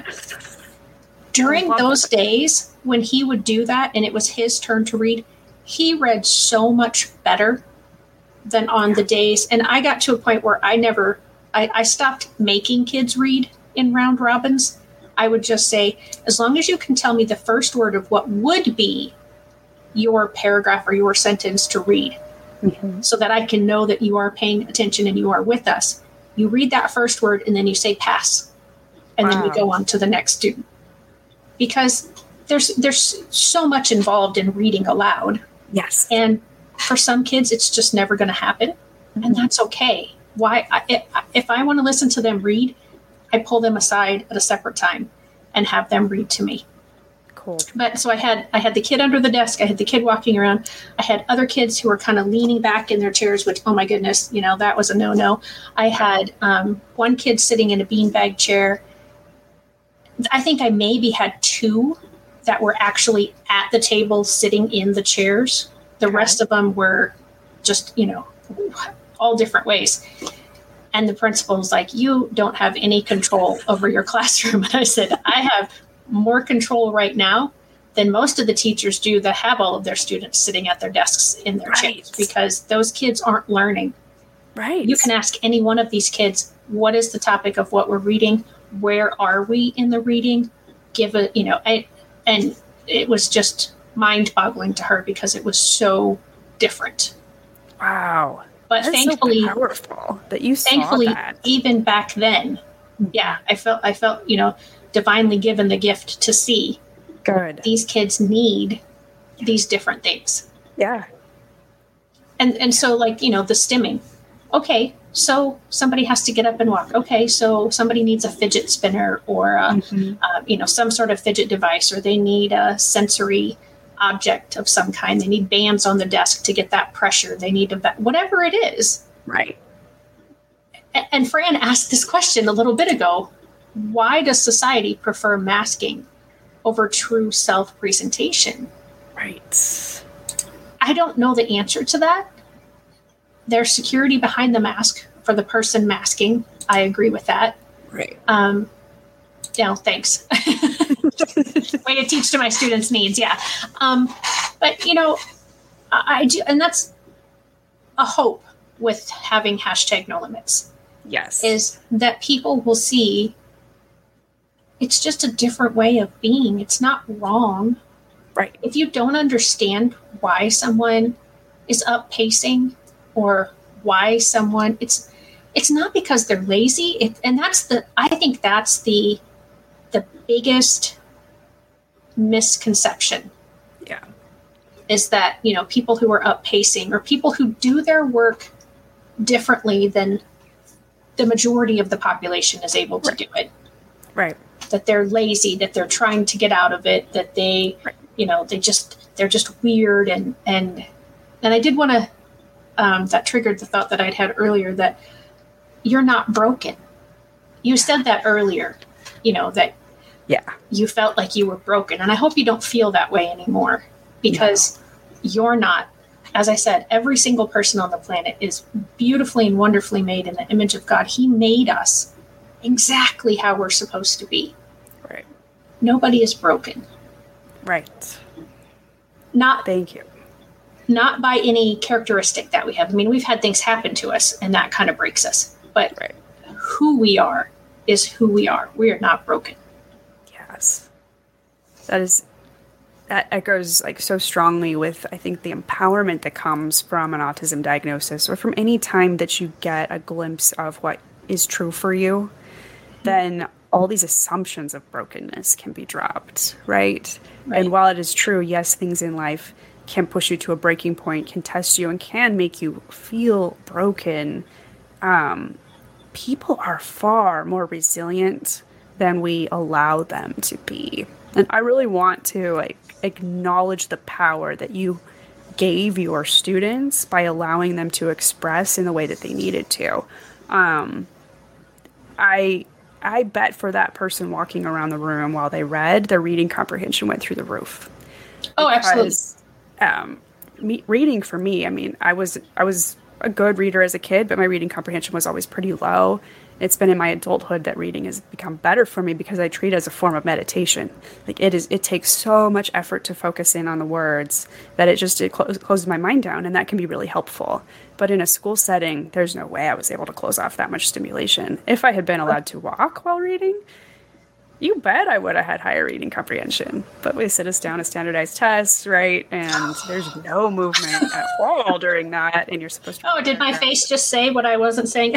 During those days when he would do that and it was his turn to read, he read so much better than on the days. And I got to a point where I never, I, I stopped making kids read in round robins. I would just say, as long as you can tell me the first word of what would be your paragraph or your sentence to read, mm-hmm. so that I can know that you are paying attention and you are with us. You read that first word and then you say pass. And wow. then we go on to the next student. Because there's there's so much involved in reading aloud. Yes. And for some kids, it's just never going to happen. Mm-hmm. And that's okay. Why? I, if I want to listen to them read, I pull them aside at a separate time and have them read to me. Cool. But so I had I had the kid under the desk. I had the kid walking around. I had other kids who were kind of leaning back in their chairs, which, oh my goodness, you know, that was a no-no. I had um, one kid sitting in a beanbag chair. I think I maybe had two that were actually at the table sitting in the chairs. The okay. rest of them were just, you know, all different ways. And the principal was like, you don't have any control over your classroom. And I said, I have more control right now than most of the teachers do that have all of their students sitting at their desks in their right. chairs, because those kids aren't learning. Right. You can ask any one of these kids, what is the topic of what we're reading? Where are we in the reading? Give a, you know, I, and it was just mind-boggling to her because it was so different. Wow. But That's thankfully, so powerful that you saw thankfully, that. Even back then, yeah, I felt, I felt, you know, divinely given the gift to see. Good. These kids need these different things. Yeah. And and so, like, you know, the stimming. Okay, so somebody has to get up and walk. Okay, so somebody needs a fidget spinner or, a, mm-hmm. uh, you know, some sort of fidget device, or they need a sensory object of some kind. They need bands on the desk to get that pressure. They need a, whatever it is. Right. And, and Fran asked this question a little bit ago. Why does society prefer masking over true self-presentation? Right. I don't know the answer to that. There's security behind the mask for the person masking. I agree with that. Right. Um, you know, thanks. Way to teach to my students' needs. Yeah. Um, but, you know, I, I do, and that's a hope with having hashtag no limits. Yes. Is that people will see it's just a different way of being. It's not wrong. Right. If you don't understand why someone is up pacing or why someone, it's it's not because they're lazy. It, and that's the, I think that's the the biggest misconception. Yeah. Is that, you know, people who are up pacing or people who do their work differently than the majority of the population is able to right. do it. Right. That they're lazy, that they're trying to get out of it, that they, right. you know, they just, they're just weird. And, and, and I did want to, um, that triggered the thought that I'd had earlier that you're not broken. You said that earlier, you know, that yeah, you felt like you were broken. And I hope you don't feel that way anymore, because no. You're not. As I said, every single person on the planet is beautifully and wonderfully made in the image of God. He made us exactly how we're supposed to be. Right. Nobody is broken. Right. Not Thank you. Not by any characteristic that we have. I mean, we've had things happen to us, and that kind of breaks us. But right. who we are is who we are. We are not broken. Yes. That is... That echoes like so strongly with, I think, the empowerment that comes from an autism diagnosis, or from any time that you get a glimpse of what is true for you, then all these assumptions of brokenness can be dropped, right? right? And while it is true, yes, things in life can push you to a breaking point, can test you, and can make you feel broken, um, people are far more resilient than we allow them to be. And I really want to like acknowledge the power that you gave your students by allowing them to express in the way that they needed to. Um, I I bet for that person walking around the room while they read, their reading comprehension went through the roof. Oh, absolutely. Um, me, reading for me, I mean, I was I was a good reader as a kid, but my reading comprehension was always pretty low. It's been in my adulthood that reading has become better for me because I treat it as a form of meditation. Like it is, it takes so much effort to focus in on the words that it just it clo- closes my mind down, and that can be really helpful. But in a school setting, there's no way I was able to close off that much stimulation. If I had been allowed to walk while reading, you bet I would have had higher reading comprehension. But we sit us down a standardized test, right? And there's no movement at all during that, and you're supposed to. Oh, did my face just say what I wasn't saying?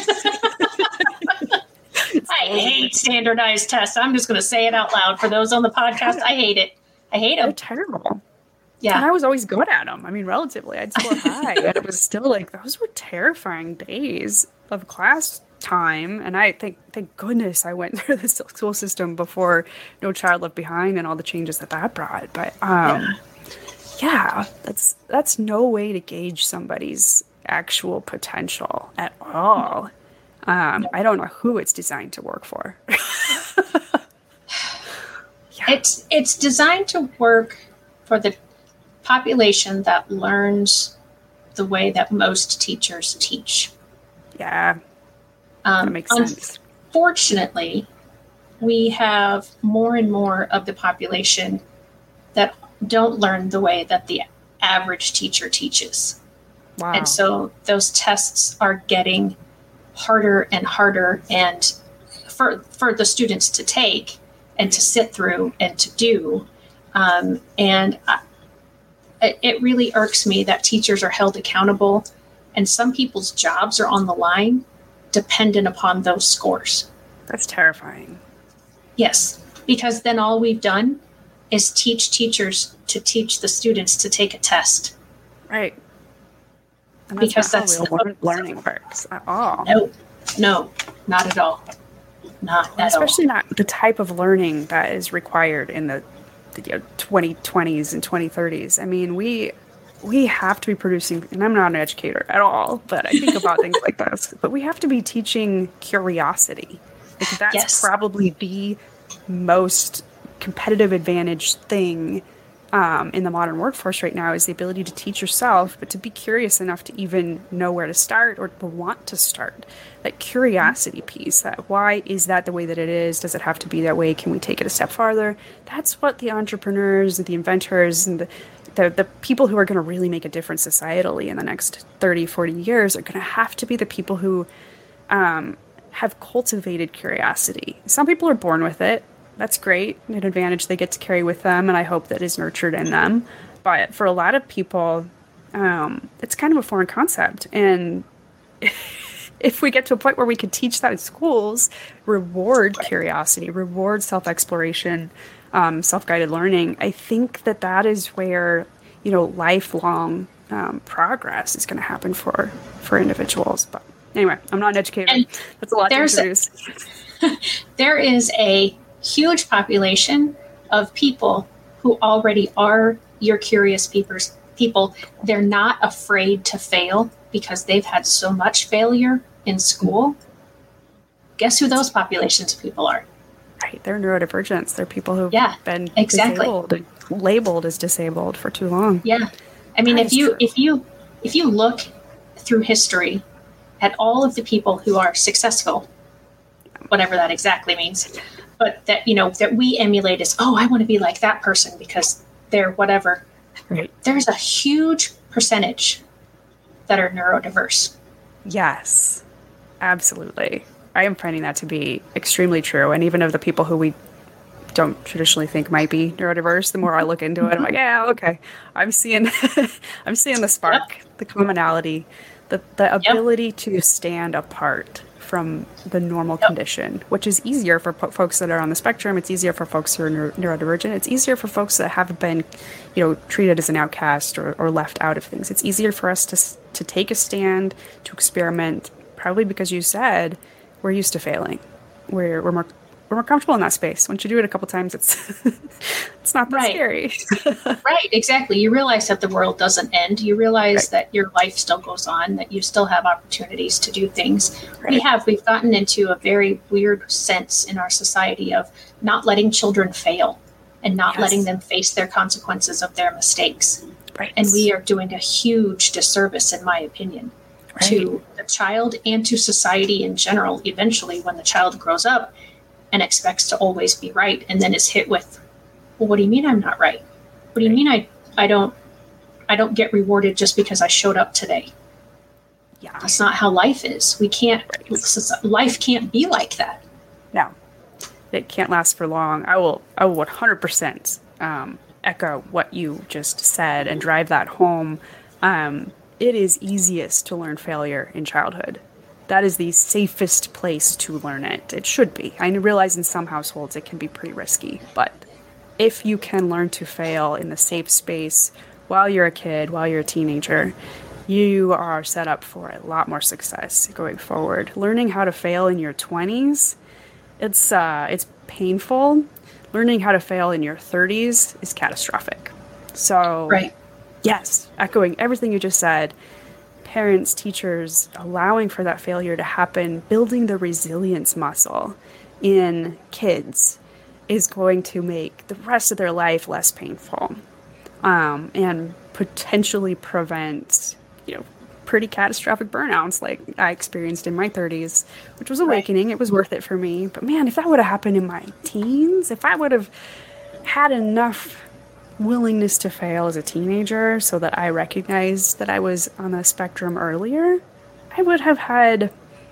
I hate standardized tests. I'm just going to say it out loud for those on the podcast. I hate it. I hate them. They're terrible. Yeah. And I was always good at them. I mean, relatively, I'd score high. And it was still like, those were terrifying days of class time. And I think, thank goodness I went through the school system before No Child Left Behind and all the changes that that brought. But um, yeah. yeah, that's that's no way to gauge somebody's actual potential at all. Um, I don't know who it's designed to work for. yeah. It's it's designed to work for the population that learns the way that most teachers teach. Yeah, um, that makes sense. Unfortunately, we have more and more of the population that don't learn the way that the average teacher teaches. Wow. And so those tests are getting harder and harder and for for the students to take and to sit through and to do. Um, and I, it really irks me that teachers are held accountable and some people's jobs are on the line dependent upon those scores. That's terrifying. Yes, because then all we've done is teach teachers to teach the students to take a test. Right. And that's because that's not how real learning works at all. No, no, not at all. Not well, at especially all. not the type of learning that is required in the, the you know, twenty twenties and twenty thirties. I mean, we we have to be producing, and I'm not an educator at all, but I think about things like this. But we have to be teaching curiosity. Like that's yes. probably the most competitive advantage thing Um, in the modern workforce right now is the ability to teach yourself, but to be curious enough to even know where to start or to want to start. That curiosity piece, that why is that the way that it is? Does it have to be that way? Can we take it a step farther? That's what the entrepreneurs, the inventors, and the, the, the people who are going to really make a difference societally in the next thirty, forty years are going to have to be the people who um, have cultivated curiosity. Some people are born with it. That's great, an advantage they get to carry with them, and I hope that is nurtured in them. But for a lot of people, um, it's kind of a foreign concept. And if we get to a point where we could teach that in schools, reward curiosity, reward self-exploration, um, self-guided learning, I think that that is where, you know, lifelong um, progress is going to happen for for individuals. But anyway, I'm not an educator. And that's a lot to introduce. A, there is a huge population of people who already are your curious peepers, people. They're not afraid to fail because they've had so much failure in school. Guess who those populations of people are? Right, they're neurodivergents. They're people who've yeah, been exactly. disabled and labeled as disabled for too long. Yeah, I mean, that if you true. if you if you look through history at all of the people who are successful, whatever that exactly means, but that, you know, that we emulate as, oh, I want to be like that person because they're whatever. Right. There's a huge percentage that are neurodiverse. Yes, absolutely. I am finding that to be extremely true. And even of the people who we don't traditionally think might be neurodiverse, the more I look into it, I'm like, yeah, okay. I'm seeing, I'm seeing the spark, yep. the commonality, the the ability yep. to stand apart from the normal yep. condition, which is easier for po- folks that are on the spectrum. It's easier for folks who are neuro- neurodivergent. It's easier for folks that have been, you know, treated as an outcast or, or left out of things. It's easier for us to to take a stand, to experiment, probably because you said we're used to failing. We're we're more we're more comfortable in that space. Once you do it a couple times, it's it's not that right. scary. Right, exactly. You realize that the world doesn't end. You realize right. that your life still goes on, that you still have opportunities to do things. Right. We have, we've gotten into a very weird sense in our society of not letting children fail and not yes. letting them face their consequences of their mistakes. Right. And we are doing a huge disservice, in my opinion, right. to the child and to society in general, eventually when the child grows up and expects to always be right, and then is hit with, well, what do you mean I'm not right? What do you mean I, I don't I don't get rewarded just because I showed up today? Yeah, that's not how life is. We can't right. life can't be like that. No. It can't last for long. I will I will one hundred percent um, echo what you just said and drive that home. Um, it is easiest to learn failure in childhood. That is the safest place to learn it. It should be. I realize in some households it can be pretty risky, but if you can learn to fail in the safe space while you're a kid, while you're a teenager, you are set up for a lot more success going forward. Learning how to fail in your twenties, it's uh, it's painful. Learning how to fail in your thirties is catastrophic. So, right. yes, echoing everything you just said, parents, teachers, allowing for that failure to happen, building the resilience muscle in kids is going to make the rest of their life less painful, um, and potentially prevent, you know, pretty catastrophic burnouts like I experienced in my thirties, which was awakening. Right. It was worth it for me. But man, if that would have happened in my teens, if I would have had enough willingness to fail as a teenager so that I recognized that I was on the spectrum earlier, I would have had,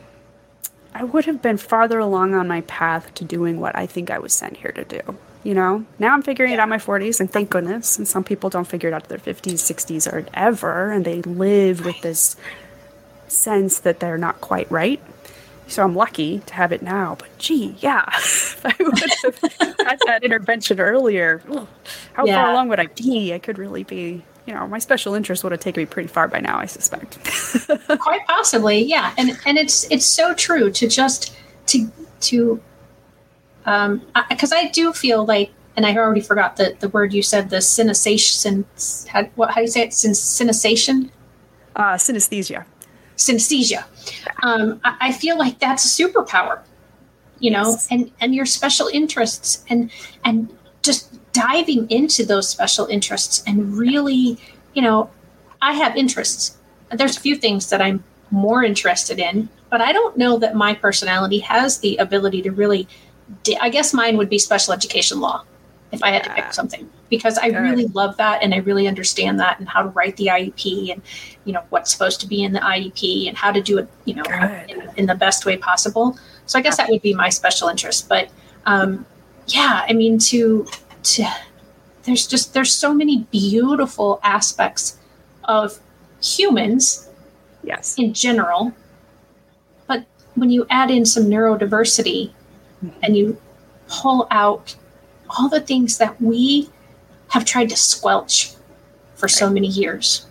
I would have been farther along on my path to doing what I think I was sent here to do. You know, now I'm figuring yeah. it out in my forties, and thank goodness. And some people don't figure it out to their fifties, sixties, or ever, and they live with this sense that they're not quite right. So I'm lucky to have it now. But gee, yeah, if I would have had that intervention earlier, how yeah. far along would I be? I could really be, you know, my special interest would have taken me pretty far by now, I suspect. Quite possibly, yeah. And and it's it's so true to just to to um because I, I do feel like, and I already forgot the, the word you said, the synesthesia. How, what how do you say it? Synesthesia? Uh, synesthesia. Synesthesia. Um, I, I feel like that's a superpower, you know, yes. and, and your special interests and and just diving into those special interests and really, you know, I have interests. There's a few things that I'm more interested in, but I don't know that my personality has the ability to really, di- I guess mine would be special education law if I had to pick something, because I really love that and I really understand that and how to write the I E P and, you know, what's supposed to be in the I E P and how to do it, you know, in, in the best way possible. So I guess that would be my special interest. But um, yeah, I mean, to, to, there's just, there's so many beautiful aspects of humans yes. in general. But when you add in some neurodiversity mm-hmm. and you pull out all the things that we have tried to squelch for so many years.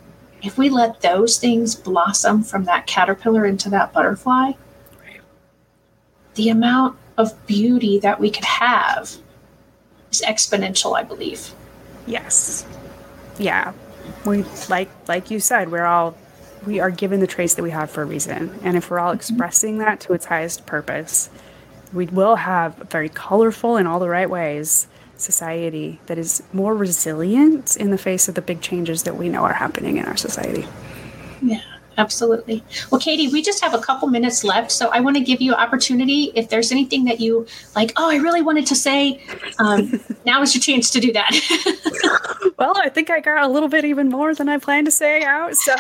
if we let those things blossom from that caterpillar into that butterfly, right, the amount of beauty that we could have is exponential, I believe. Yes. Yeah. We like like you said, we're all we are given the traits that we have for a reason. And if we're all expressing that to its highest purpose, we will have a very colorful, in all the right ways, society that is more resilient in the face of the big changes that we know are happening in our society. Yeah, absolutely. Well, Katie, we just have a couple minutes left, so I want to give you opportunity. If there's anything that you like, oh, I really wanted to say, um, now is your chance to do that. Well, I think I got a little bit even more than I planned to say out. So,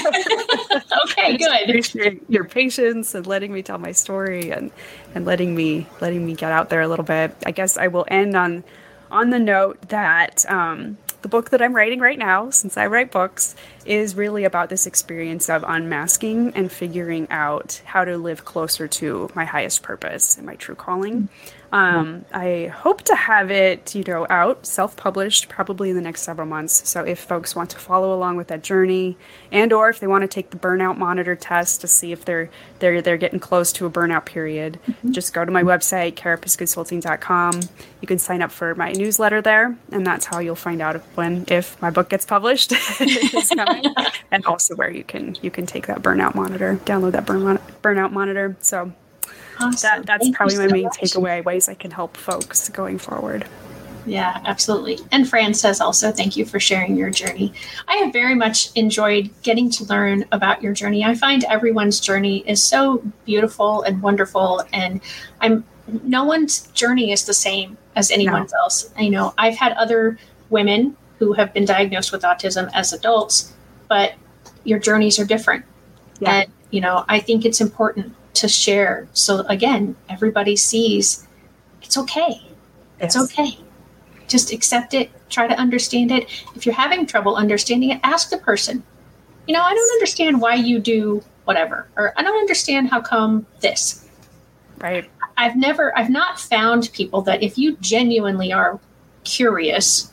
okay, good. I appreciate your patience and letting me tell my story and, and letting me letting me get out there a little bit. I guess I will end on on the note that um, the book that I'm writing right now, since I write books, is really about this experience of unmasking and figuring out how to live closer to my highest purpose and my true calling. Um, I hope to have it, you know, out, self-published, probably in the next several months. So if folks want to follow along with that journey, and or if they want to take the burnout monitor test to see if they're they're they're getting close to a burnout period, mm-hmm. just go to my website, carapace consulting dot com. You can sign up for my newsletter there, and that's how you'll find out if, when if my book gets published. It's coming. And also where you can you can take that burnout monitor, download that burn, burnout monitor. So. Awesome. That, that's Thank probably so my main much. takeaway, ways I can help folks going forward. Yeah, absolutely. And Fran says also, thank you for sharing your journey. I have very much enjoyed getting to learn about your journey. I find everyone's journey is so beautiful and wonderful, and I'm no one's journey is the same as anyone's no. else. You know, I've had other women who have been diagnosed with autism as adults, but your journeys are different. Yeah. And, you know, I think it's important to share. So again, everybody sees it's okay. It's yes. okay. Just accept it. Try to understand it. If you're having trouble understanding it, ask the person, you know, I don't understand why you do whatever, or I don't understand how come this. Right. I've never, I've not found people that if you genuinely are curious,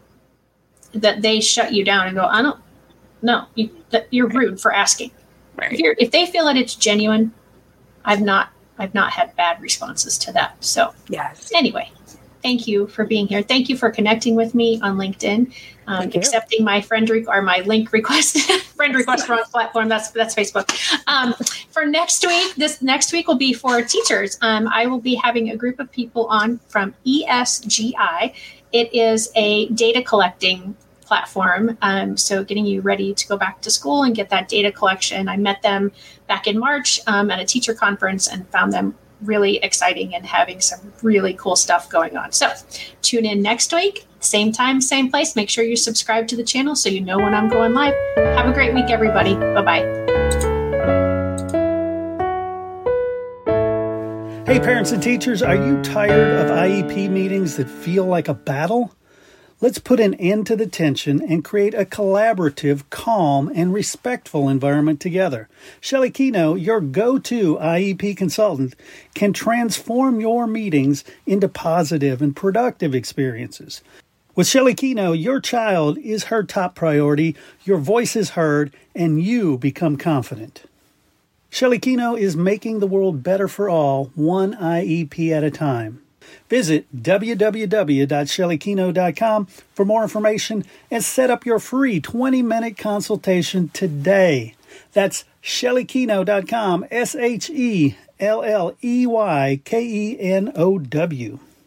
that they shut you down and go, I don't, no, you, that you're rude for asking. Right. If, you're, if they feel that it's genuine, I've not I've not had bad responses to that. So yes. Anyway, thank you for being here. Thank you for connecting with me on LinkedIn, um, accepting my friend re- or my link request, friend request wrong platform. That's that's Facebook. Um, for next week, this next week will be for teachers. Um, I will be having a group of people on from E S G I. It is a data collecting platform. Um, so getting you ready to go back to school and get that data collection. I met them back in March um, at a teacher conference and found them really exciting and having some really cool stuff going on. So tune in next week, same time, same place. Make sure you subscribe to the channel so you know when I'm going live. Have a great week, everybody. Bye-bye. Hey, parents and teachers, are you tired of I E P meetings that feel like a battle? Let's put an end to the tension and create a collaborative, calm, and respectful environment together. Shelley Keno, your go-to I E P consultant, can transform your meetings into positive and productive experiences. With Shelley Keno, your child is her top priority, your voice is heard, and you become confident. Shelley Keno is making the world better for all, one I E P at a time. Visit w w w dot shelley keno dot com for more information and set up your free twenty-minute consultation today. That's shelley keno dot com, S H E L L E Y K E N O W.